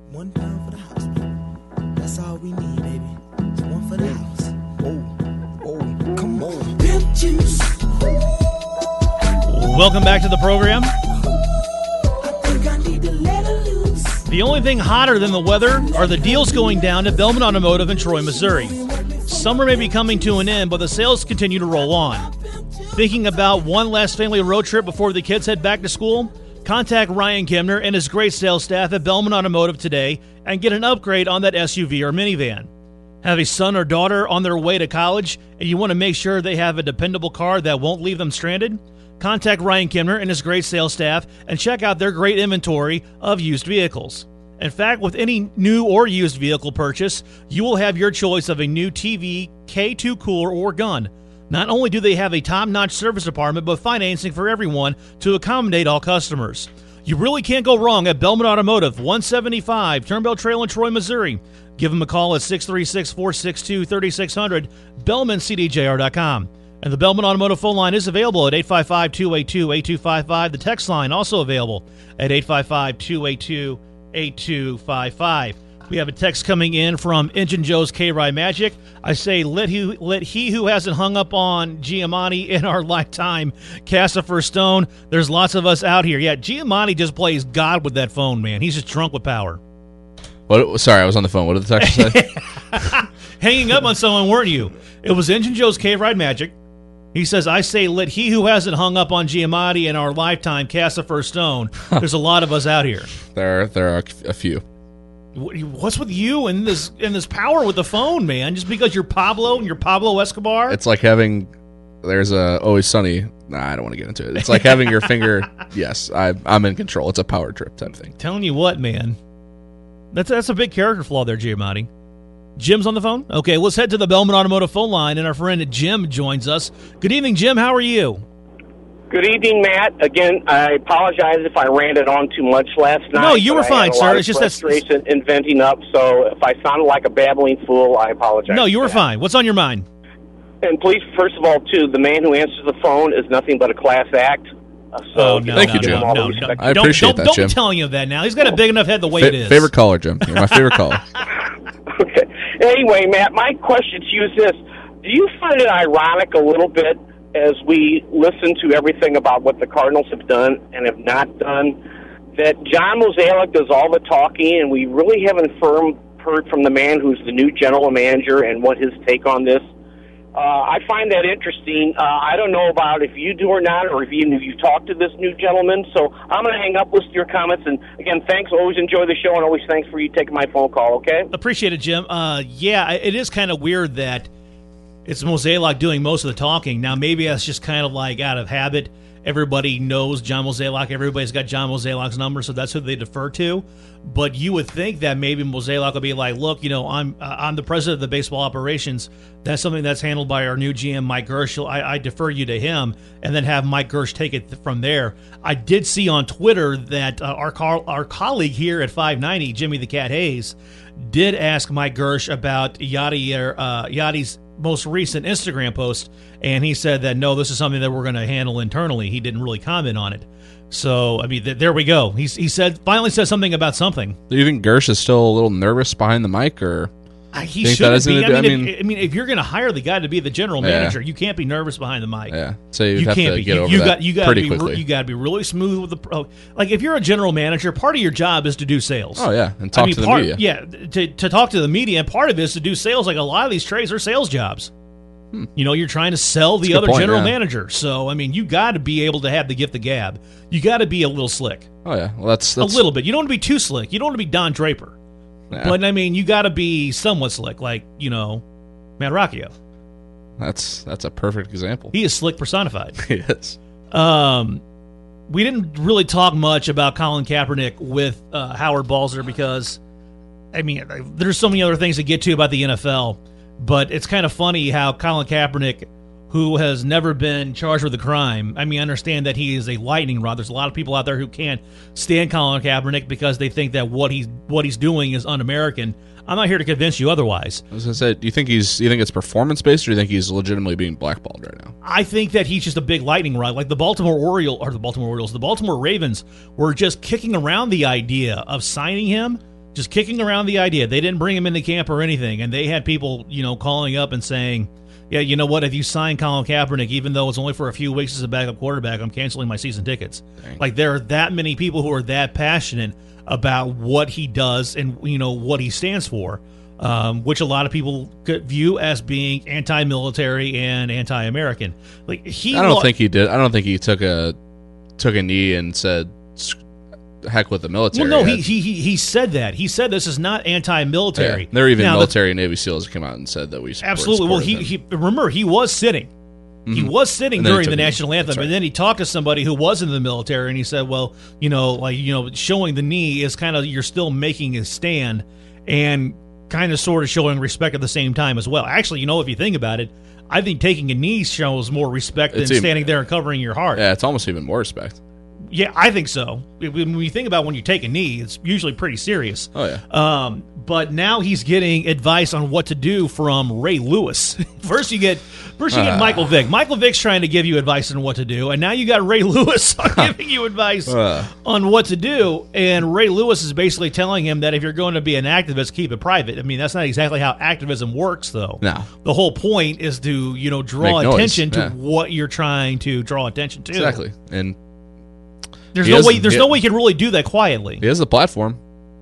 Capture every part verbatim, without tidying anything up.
One pound for the house, baby. That's all we need, baby. It's one for the house. Oh, oh, come on. Pimp juice. Welcome back to the program. I think I need to let her loose. The only thing hotter than the weather are the deals going down at Bellman Automotive in Troy, Missouri. Summer may be coming to an end, but the sales continue to roll on. Thinking about one last family road trip before the kids head back to school? Contact Ryan Kimner and his great sales staff at Bellman Automotive today and get an upgrade on that S U V or minivan. Have a son or daughter on their way to college and you want to make sure they have a dependable car that won't leave them stranded? Contact Ryan Kimner and his great sales staff and check out their great inventory of used vehicles. In fact, with any new or used vehicle purchase, you will have your choice of a new T V, K two cooler, or gun. Not only do they have a top-notch service department, but financing for everyone to accommodate all customers. You really can't go wrong at Bellman Automotive, one seventy-five Turnbell Trail in Troy, Missouri. Give them a call at six three six, four six two, three six zero zero, Bellman C D J R dot com. And the Bellman Automotive phone line is available at eight five five, two eight two, eight two five five. The text line also available at eight five five, two eight two, eight two five five. We have a text coming in from Engine Joe's K-Ride Magic. I say, let he, let he who hasn't hung up on Giamatti in our lifetime cast a first stone. There's lots of us out here. Yeah, Giamatti just plays God with that phone, man. He's just drunk with power. What? Sorry, I was on the phone. What did the text say? Hanging up on someone, weren't you? It was Engine Joe's K-Ride Magic. He says, I say, let he who hasn't hung up on Giamatti in our lifetime cast a first stone. There's a lot of us out here. There, there are a few. What's with you and this and this power with the phone, man? Just because you're Pablo and you're Pablo Escobar? It's like having, there's a Always Sunny. Nah, I don't want to get into it. It's like having your finger, yes, I, I'm in control. It's a power trip type thing. Telling you what, man. That's, that's a big character flaw there, Giamatti. Jim's on the phone? Okay, let's head to the Bellman Automotive phone line, and our friend Jim joins us. Good evening, Jim. How are you? Good evening, Matt. Again, I apologize if I ranted on too much last night. No, you were fine, sir. It's just that's frustration in venting up. So if I sounded like a babbling fool, I apologize. No, you were fine. What's on your mind? And please, first of all, too, the man who answers the phone is nothing but a class act. Uh, so oh, no, thank no, you, Jim. No, no, no, no. I appreciate don't, that, don't Jim. Don't be telling him that now. He's got a big enough head the way Fa- it is. Favorite caller, Jim. You're my favorite caller. Okay. Anyway, Matt, my question to you is this. Do you find it ironic a little bit as we listen to everything about what the Cardinals have done and have not done, that John Mozeliak does all the talking and we really haven't firm heard from the man who's the new general manager and what his take on this? Uh, I find that interesting. Uh, I don't know about if you do or not, or if even if you talk to this new gentleman. So I'm going to hang up, listen to your comments. And, again, thanks. Always enjoy the show, and always thanks for you taking my phone call, okay? Appreciate it, Jim. Uh, yeah, it is kind of weird that it's Mozeliak doing most of the talking. Now, maybe that's just kind of like out of habit. Everybody knows John Mozeliak. Everybody's got John Mozeliak's number, so that's who they defer to. But you would think that maybe Mozeliak will be like, look, you know, I'm uh, I'm the president of the baseball operations. That's something that's handled by our new G M, Mike Gersh. I, I defer you to him, and then have Mike Gersh take it from there. I did see on Twitter that uh, our co- our colleague here at five ninety, Jimmy the Cat Hayes, did ask Mike Gersh about Yachty, uh, Yachty's most recent Instagram post, and he said that, no, this is something that we're going to handle internally. He didn't really comment on it. So, I mean, th- there we go. He's, he said finally said something about something. Do you think Gersh is still a little nervous behind the mic, or uh, he think should that be? is I gonna mean, do- I if, I mean, if you're going to hire the guy to be the general Yeah. manager, you can't be nervous behind the mic. Yeah, so you'd you have can't to be. get you, over you that got, you got pretty to be, quickly. You got to be really smooth with the. Pro. Like if you're a general manager, part of your job is to do sales. Oh yeah, and talk I mean, to the part, media. Yeah, to to talk to the media, and part of it is to do sales. Like a lot of these trades are sales jobs. Hmm. You know, you're trying to sell the other point, general yeah. manager. So, I mean, you got to be able to have the gift of gab. You got to be a little slick. Oh yeah, well that's, that's a little bit. You don't want to be too slick. You don't want to be Don Draper. Yeah. But I mean, you got to be somewhat slick, like you know, Matt Rocchio. That's that's a perfect example. He is slick personified. He is. Um, we didn't really talk much about Colin Kaepernick with uh, Howard Balzer because, I mean, there's so many other things to get to about the N F L. But it's kind of funny how Colin Kaepernick, who has never been charged with a crime, I mean, I understand that he is a lightning rod. There's a lot of people out there who can't stand Colin Kaepernick because they think that what he's what he's doing is un-American. I'm not here to convince you otherwise. I was gonna say, do you think he's? Do you think it's performance based, or do you think he's legitimately being blackballed right now? I think that he's just a big lightning rod. Like the Baltimore Orioles, or the Baltimore Orioles, the Baltimore Ravens were just kicking around the idea of signing him just kicking around the idea. They didn't bring him into camp or anything, and they had people, you know, calling up and saying, yeah, you know what, if you sign Colin Kaepernick, even though it's only for a few weeks as a backup quarterback, I'm canceling my season tickets. Dang. Like, there are that many people who are that passionate about what he does and, you know, what he stands for, um, which a lot of people could view as being anti-military and anti-American. Like, he I don't lo- think he did. I don't think he took a took a knee and said, heck with the military. Well, no, he, he he he said that. He said this is not anti-military. Yeah, there are even now, military and Navy SEALs that came out and said that we support, absolutely. Well, he, he remember he was sitting. Mm-hmm. He was sitting during the national anthem, right. And then he talked to somebody who was in the military, and he said, "Well, you know, like you know, showing the knee is kind of you're still making a stand and kind of sort of showing respect at the same time as well." Actually, you know, if you think about it, I think taking a knee shows more respect than even, standing there and covering your heart. Yeah, it's almost even more respect. Yeah, I think so. When you think about when you take a knee, it's usually pretty serious. Oh, yeah. Um, but now he's getting advice on what to do from Ray Lewis. First you get first you get uh, Michael Vick. Michael Vick's trying to give you advice on what to do, and now you got Ray Lewis giving you advice uh, on what to do. And Ray Lewis is basically telling him that if you're going to be an activist, keep it private. I mean, that's not exactly how activism works, though. No. The whole point is to, you know, draw Make attention noise. to Yeah. what you're trying to draw attention to. Exactly. And There's He no has- way. There's he- no way you can really do that quietly. he has the platform.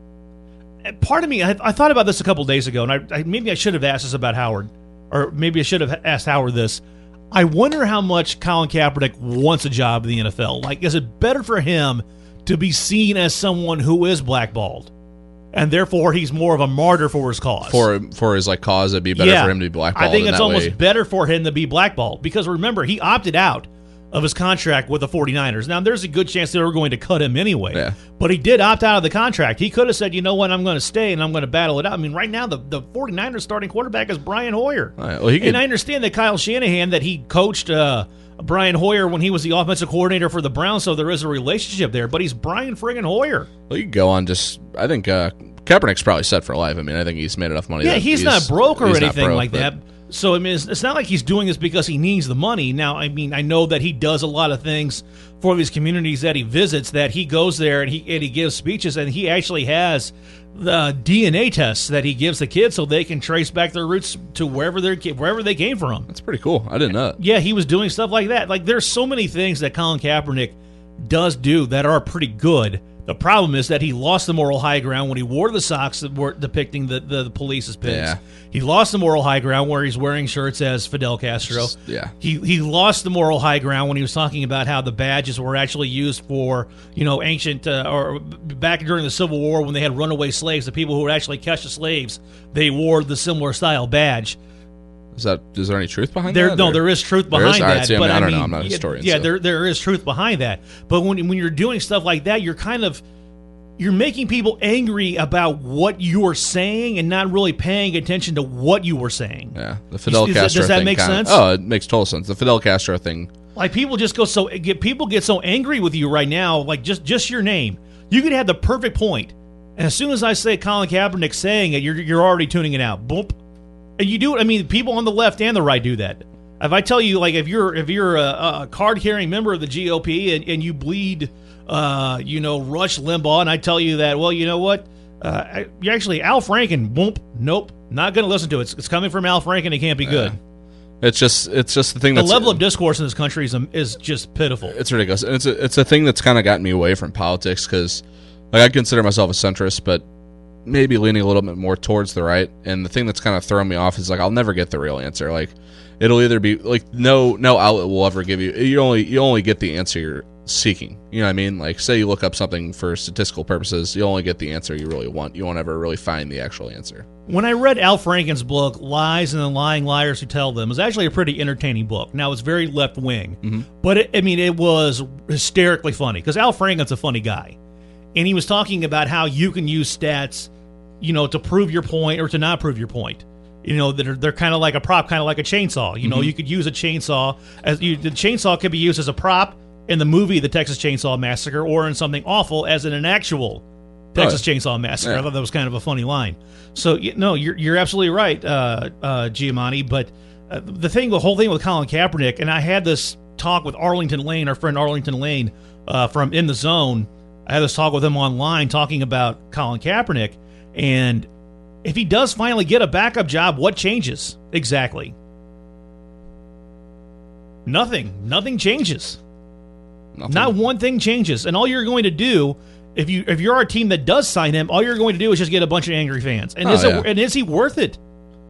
And part of me, I, I thought about this a couple days ago, and I, I maybe I should have asked this about Howard, or maybe I should have asked Howard this. I wonder how much Colin Kaepernick wants a job in the N F L. Like, is it better for him to be seen as someone who is blackballed, and therefore he's more of a martyr for his cause? For for his like cause, it'd be better Yeah. for him to be blackballed. I think in it's that almost way. better for him to be blackballed because remember, he opted out of his contract with the 49ers. Now, there's a good chance they were going to cut him anyway, Yeah. but he did opt out of the contract. He could have said, you know what, I'm going to stay and I'm going to battle it out. I mean, right now, the, the 49ers starting quarterback is Brian Hoyer. All right, well, he could- and I understand that Kyle Shanahan, that he coached uh, Brian Hoyer when he was the offensive coordinator for the Browns, so there is a relationship there, but he's Brian friggin' Hoyer. Well, you could go on just. I think uh, Kaepernick's probably set for life. I mean, I think he's made enough money. Yeah, that he's, not broke or he's not anything broke, like but- that. So, I mean, it's, it's not like he's doing this because he needs the money. Now, I mean, I know that he does a lot of things for these communities that he visits, that he goes there and he and he gives speeches, and he actually has the D N A tests that he gives the kids so they can trace back their roots to wherever they're wherever they came from. That's pretty cool. I didn't know that. Yeah, he was doing stuff like that. Like, there's so many things that Colin Kaepernick does do that are pretty good. The problem is that he lost the moral high ground when he wore the socks that were depicting the, the, the police as pigs. Yeah. He lost the moral high ground where he's wearing shirts as Fidel Castro. Just- yeah. He he lost the moral high ground when he was talking about how the badges were actually used for, you know, ancient uh, or back during the Civil War when they had runaway slaves, the people who would actually catch the slaves, they wore the similar style badge. Is that is there any truth behind There, that? no, or- there is truth There behind is? All right, that. see, I but mean, I I don't mean, know. I'm not a yeah, historian, Yeah, so. there there is truth behind that. But when when you're doing stuff like that, you're kind of you're making people angry about what you're saying and not really paying attention to what you were saying. Yeah, the Fidel Is that- Castro does that thing make kinda- sense? Oh, it makes total sense. The Fidel Castro thing. Like, people just go so get people get so angry with you right now. Like, just just your name, you could have the perfect point, and as soon as I say Colin Kaepernick saying it, you're you're already tuning it out. Boom, and you do it. I mean, people on the left and the right do that. If I tell you, like, if you're if you're a, a card carrying member of the G O P and, and you bleed, uh, you know, Rush Limbaugh, and I tell you that, well, you know what, uh, you actually Al Franken. Boom, nope, not going to listen to it. It's, it's coming from Al Franken. It can't be good. It's just it's just the thing The that's level of discourse in this country is is just pitiful. it's ridiculous. And it's a, it's a thing that's kind of gotten me away from politics because like I consider myself a centrist, but maybe leaning a little bit more towards the right. And the thing that's kind of thrown me off is like I'll never get the real answer. Like it'll either be like no no outlet will ever give you you only you only get the answer you're seeking. You know what I mean? Like say you look up something for statistical purposes, you only get the answer you really want. You won't ever really find the actual answer. When I read Al Franken's book, Lies and the Lying Liars Who Tell Them, it was actually a pretty entertaining book. Now, it's very left-wing, Mm-hmm. but, it, I mean, it was hysterically funny, because Al Franken's a funny guy. And he was talking about how you can use stats, you know, to prove your point or to not prove your point. You know, they're, they're kind of like a prop, kind of like a chainsaw. You know, Mm-hmm. you could use a chainsaw. as you, The chainsaw could be used as a prop in the movie The Texas Chainsaw Massacre or in something awful as in an actual Texas Oh, Chainsaw Massacre. yeah. I thought that was kind of a funny line. So, you, no, you're you're absolutely right, uh, uh, Giamatti. But uh, the thing, the whole thing with Colin Kaepernick, and I had this talk with Arlington Lane, our friend Arlington Lane uh, from In the Zone, I had this talk with him online talking about Colin Kaepernick, and if he does finally get a backup job, what changes exactly? Nothing. Nothing changes. Nothing. Not one thing changes. And all you're going to do, if you if you're a team that does sign him, all you're going to do is just get a bunch of angry fans. And Oh, is yeah. it, and is he worth it?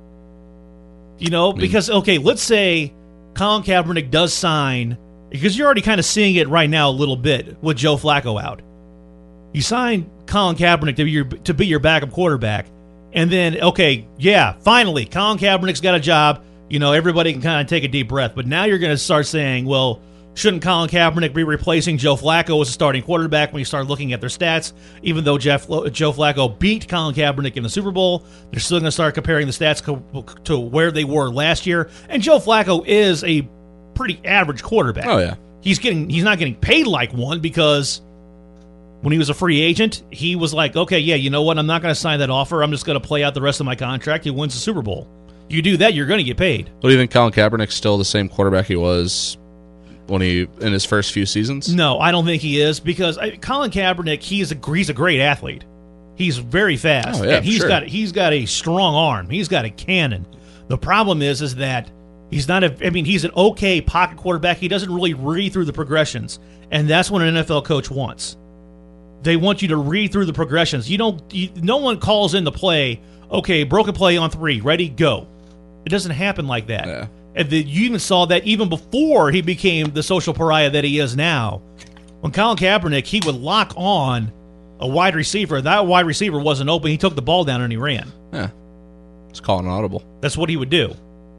You know, mean- because okay, let's say Colin Kaepernick does sign, because you're already kind of seeing it right now a little bit with Joe Flacco out. You sign Colin Kaepernick to be your to be your backup quarterback, and then okay, yeah, finally Colin Kaepernick's got a job. You know, everybody can kind of take a deep breath. But now you're going to start saying, well, shouldn't Colin Kaepernick be replacing Joe Flacco as a starting quarterback when you start looking at their stats? Even though Jeff, Joe Flacco beat Colin Kaepernick in the Super Bowl, they're still going to start comparing the stats co- to where they were last year. And Joe Flacco is a pretty average quarterback. Oh, yeah. He's getting he's not getting paid like one because when he was a free agent, he was like, okay, yeah, you know what? I'm not going to sign that offer. I'm just going to play out the rest of my contract. He wins the Super Bowl. You do that, you're going to get paid. What do you think? Colin Kaepernick's still the same quarterback he was when he in his first few seasons? No, I don't think he is, because I, Colin Kaepernick, he's a he's a great athlete. He's very fast. Oh, yeah, and he's sure. got he's got a strong arm. He's got a cannon. The problem is is that he's not a I mean, he's an okay pocket quarterback. He doesn't really read through the progressions, and that's what an N F L coach wants. They want you to read through the progressions. You don't you, no one calls in the play, okay, broken play on three, ready, go. It doesn't happen like that. Yeah. And the, you even saw that even before he became the social pariah that he is now. When Colin Kaepernick, he would lock on a wide receiver. That wide receiver wasn't open. He took the ball down and he ran. Yeah. It's calling an audible. That's what he would do.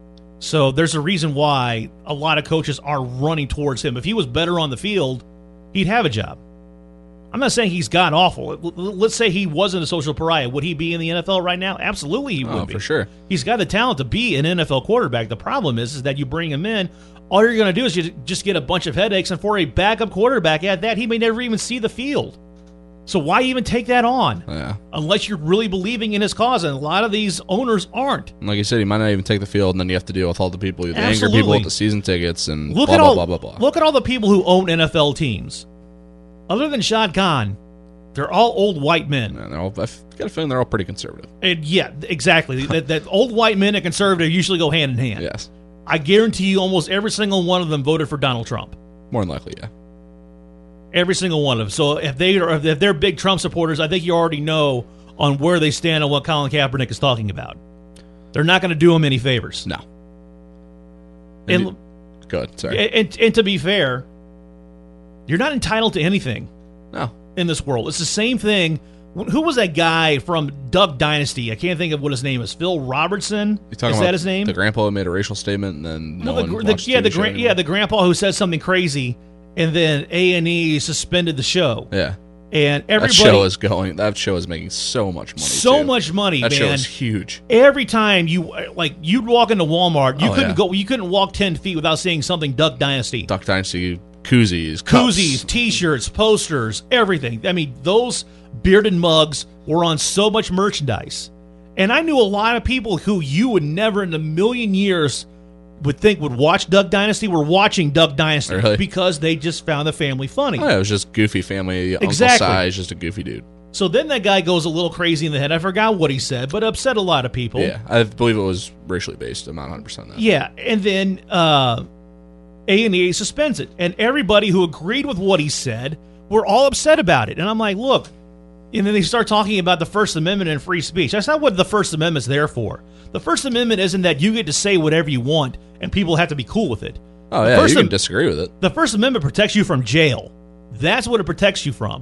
So there's a reason why a lot of coaches are running towards him. If he was better on the field, he'd have a job. I'm not saying he's god awful. Let's say he wasn't a social pariah. Would he be in the N F L right now? Absolutely he would Oh, be. for sure. He's got the talent to be an N F L quarterback. The problem is, is that you bring him in, all you're going to do is you just get a bunch of headaches, and for a backup quarterback at that, he may never even see the field. So why even take that on? Yeah. Unless you're really believing in his cause, and a lot of these owners aren't. And like you said, he might not even take the field, and then you have to deal with all the people, the angry Absolutely. people with the season tickets, and Look blah, at blah, all blah, blah, blah. look at all the people who own N F L teams. Other than Shad Khan, they're all old white men. Man, they're all, I've got a feeling they're all pretty conservative. And yeah, exactly. that, that old white men and conservative usually go hand in hand. Yes. I guarantee you almost every single one of them voted for Donald Trump. More than likely, yeah. Every single one of them. So if they are, if they're big Trump supporters, I think you already know on where they stand on what Colin Kaepernick is talking about. They're not going to do him any favors. No. And, you, go ahead, sorry. and, and to be fair, you're not entitled to anything No. in this world. It's the same thing. Who was that guy from Duck Dynasty? I can't think of what his name is. Phil Robertson? You talking Is about that his name? The grandpa who made a racial statement, and then no Well, one the, the, watched yeah, the T V show gran- yeah, anymore? the grandpa who said something crazy, and then A and E suspended the show. Yeah. And That everybody, show is going. That show is making so much money. so too. much money, That man. show is huge. Every time you like, you'd walk into Walmart, you Oh, couldn't yeah. go, you couldn't walk ten feet without seeing something Duck Dynasty. Duck Dynasty, koozies, cups. Koozies, T-shirts, posters, everything. I mean, those bearded mugs were on so much merchandise. And I knew a lot of people who you would never in a million years would think would watch Duck Dynasty were watching Duck Dynasty Really? because they just found the family funny. Oh, yeah, it was just goofy family. Exactly. Uncle Si's just a goofy dude. So then that guy goes a little crazy in the head. I forgot what he said, but upset a lot of people. Yeah, I believe it was racially based. I'm not one hundred percent that. Yeah, and then uh, A and E suspends it. And everybody who agreed with what he said were all upset about it. And I'm like, look, and then they start talking about the First Amendment and free speech. That's not what the First Amendment's there for. The First Amendment isn't that you get to say whatever you want and people have to be cool with it. Oh, The yeah, First you can Am- disagree with it. The First Amendment protects you from jail. That's what it protects you from.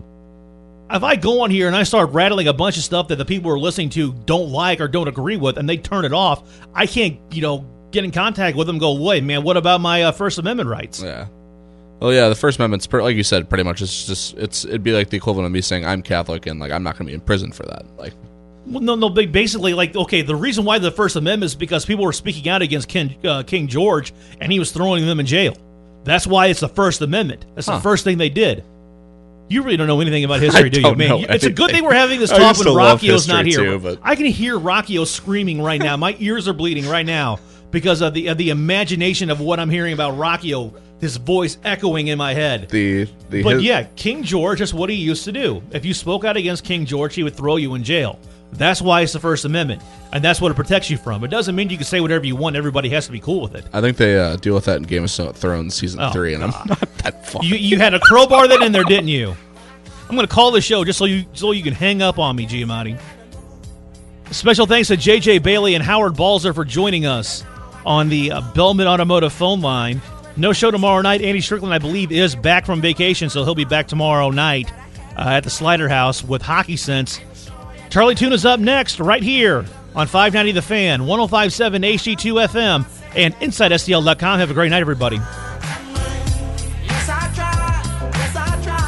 If I go on here and I start rattling a bunch of stuff that the people who are listening to don't like or don't agree with, and they turn it off, I can't, you know, get in contact with them and go, wait, man, what about my uh, First Amendment rights? Yeah. Well, yeah, the First Amendment's, per- like you said, pretty much it's just, it's it'd be like the equivalent of me saying I'm Catholic and, like, I'm not going to be in prison for that. Like, Well, no, no, ba- basically, like, okay, the reason why the First Amendment is because people were speaking out against King, uh, King George, and he was throwing them in jail. That's why it's the First Amendment. That's Huh. the first thing they did. You really don't know anything about history, I do you? don't Man, know it's a good anything. thing we're having this I talk used when to love Rocchio's not history here. too, but- I can hear Rocchio screaming right now. My ears are bleeding right now because of the of the imagination of what I'm hearing about Rocchio his voice echoing in my head. The, the But his, yeah, King George is what he used to do. If you spoke out against King George, he would throw you in jail. That's why it's the First Amendment, and that's what it protects you from. It doesn't mean you can say whatever you want. Everybody has to be cool with it. I think they uh, deal with that in Game of Thrones season Oh, three, and I'm God. not that far. You you had a crowbar that in there, didn't you? I'm going to call the show just so you so you can hang up on me, Giamatti. Special thanks to J J Bailey and Howard Balzer for joining us on the uh, Bellman Automotive phone line. No show tomorrow night. Andy Strickland, I believe, is back from vacation, so he'll be back tomorrow night uh, at the Slider House with Hockey Sense. Charlie Tuna's up next right here on five ninety The Fan, one oh five point seven H D two F M, and Inside S T L dot com. Have a great night, everybody.